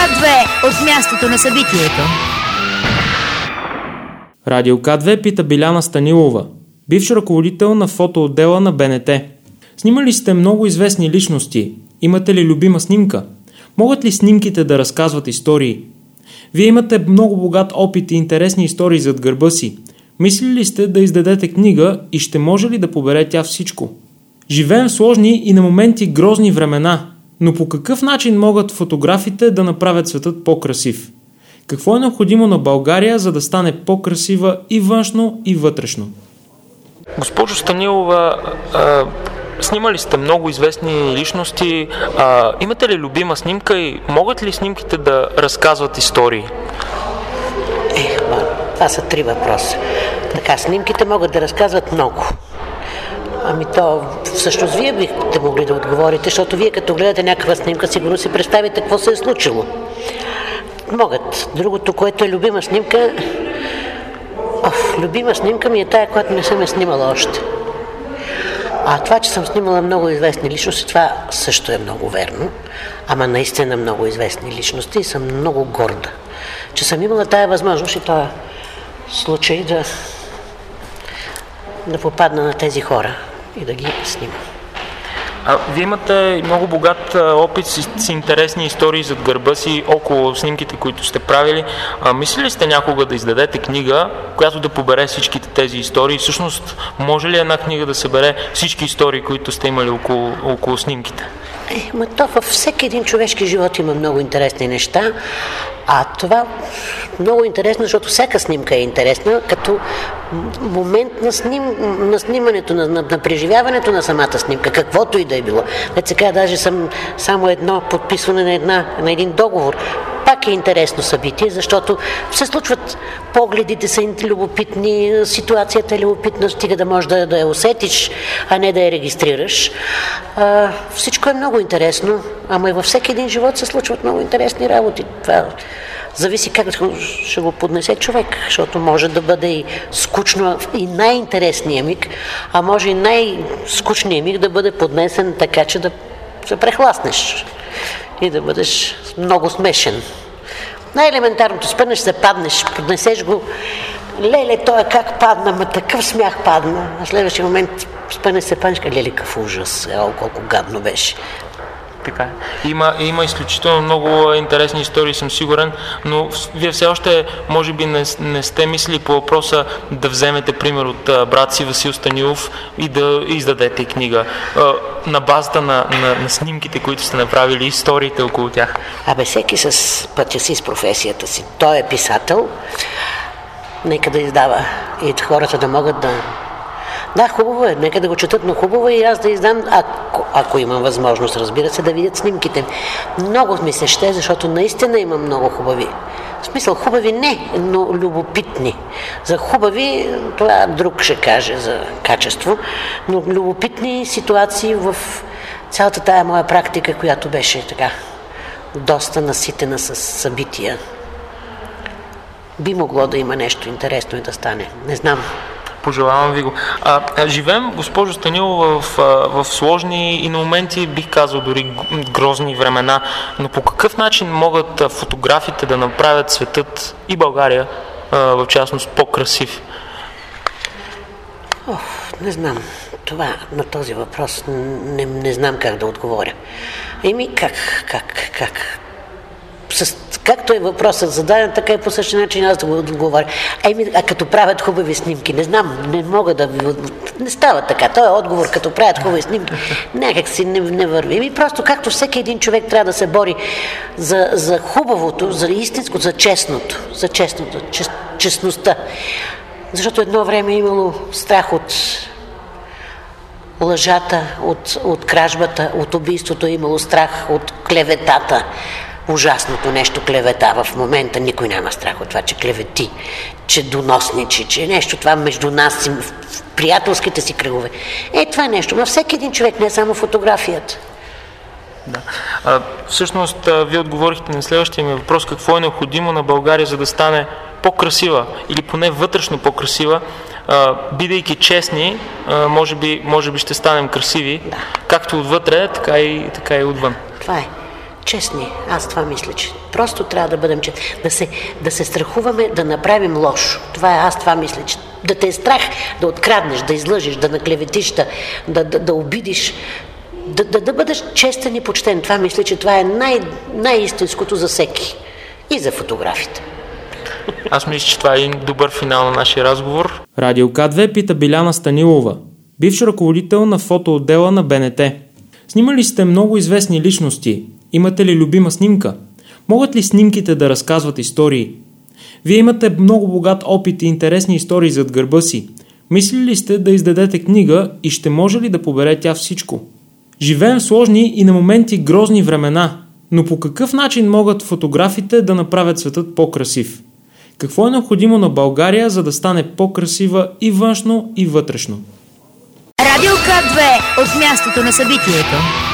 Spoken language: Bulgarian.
К2 от мястото на събитието. Радио К2 пита Биляна Станилова, бивш ръководител на фотоотдела на БНТ. Снимали сте много известни личности. Имате ли любима снимка? Могат ли снимките да разказват истории? Вие имате много богат опит и интересни истории зад гърба си. Мислили ли сте да издадете книга и ще може ли да побере тя всичко? Живеем в сложни и на моменти грозни времена, но по какъв начин могат фотографите да направят светът по-красив? Какво е необходимо на България, за да стане по-красива и външно, и вътрешно? Госпожо Станилова, снимали сте много известни личности. Имате ли любима снимка и могат ли снимките да разказват истории? Това са три въпроса. Така, снимките могат да разказват много. То всъщност вие бихте могли да отговорите, защото вие като гледате някаква снимка, сигурно си представите какво се е случило. Могат. Другото, което е любима снимка... любима снимка ми е тая, която не съм снимала още. Това, че съм снимала много известни личности, това също е много верно. Ама наистина много известни личности и съм много горда, че съм имала тая възможност и този случай да попадна на тези хора и да ги снимам. Вие имате много богат опит с интересни истории зад гърба си около снимките, които сте правили. Мислили сте някога да издадете книга, която да побере всичките тези истории? Всъщност, може ли една книга да събере всички истории, които сте имали около снимките? То във всеки един човешки живот има много интересни неща, това много интересно, защото всяка снимка е интересна, като момент на снимането, на преживяването на самата снимка, каквото и да е било. Сега даже само едно подписване на един договор. Пак е интересно събитие, защото се случват, погледите са любопитни, ситуацията е любопитна, стига да можеш да я усетиш, а не да я регистрираш. Всичко е много интересно, ама и във всеки един живот се случват много интересни работи. Това зависи как ще го поднесе човек, защото може да бъде и скучно и най-интересният миг, а може и най-скучният миг да бъде поднесен така, че да се прехласнеш и да бъдеш много смешен. Най-елементарното, спънеш се, паднеш, поднесеш го, леле, той как падна, такъв смях падна, а следващия момент спънеш се, паднеш, леле, какъв ужас, колко гадно беше. Така е. Има изключително много интересни истории, съм сигурен, но вие все още, може би, не сте мислили по въпроса да вземете пример от брат си Васил Станилов и да издадете книга на базата на снимките, които сте направили, историите около тях. Всеки с пътя си, с професията си. Той е писател, нека да издава и хората да могат да... Да, хубаво е, нека да го четат, но хубаво е и аз да издам, ако имам възможност, разбира се, да видят снимките. Много ми се ще, защото наистина има много хубави. В смисъл, хубави не, но любопитни. За хубави, това друг ще каже за качество, но любопитни ситуации в цялата тая моя практика, която беше така доста наситена с събития. Би могло да има нещо интересно и да стане. Не знам. Пожелавам ви го. Живеем, госпожо Станилова, в сложни и на моменти, бих казал, дори грозни времена, но по какъв начин могат фотографите да направят светът и България, в частност, по-красив? Не знам. Това на този въпрос не знам как да отговоря. Как? Както е въпросът зададен, така и по същия начин аз да го отговоря. Като правят хубави снимки, не знам, не мога да ви... Не става така. Той е отговор, като правят хубави снимки, някак си не върви. Просто както всеки един човек трябва да се бори за хубавото, за истинското, за честното, честността. Защото едно време е имало страх от лъжата, от кражбата, от убийството, е имало страх от клеветата. Ужасното нещо клевета. В момента никой няма страх от това, че клевети, че доносничи, че нещо това между нас, в приятелските си кръгове. Това нещо, но всеки един човек, не само фотографията. Да. Всъщност, вие отговорихте на следващия ми въпрос, какво е необходимо на България, за да стане по-красива или поне вътрешно по-красива. Бидейки честни, може би ще станем красиви, както отвътре, така и отвън. Това е. честни. Аз това мисля, че просто трябва да бъдем честни. Да се страхуваме да направим лошо. Аз това мисля, че да те е страх да откраднеш, да излъжеш, да наклеветиш, да обидиш, да бъдеш честен и почтен. Това мисля, че това е най-истинското за всеки. И за фотографите. Аз мисля, че това е един добър финал на нашия разговор. Радио К2 пита Биляна Станилова, бивш ръководител на фотоотдела на БНТ. Снимали сте много известни личности. Имате ли любима снимка? Могат ли снимките да разказват истории? Вие имате много богат опит и интересни истории зад гърба си. Мислили ли сте да издадете книга и ще може ли да побере тя всичко? Живеем в сложни и на моменти грозни времена, но по какъв начин могат фотографите да направят светът по-красив? Какво е необходимо на България, за да стане по-красива и външно, и вътрешно? Радио К2 от мястото на събитието.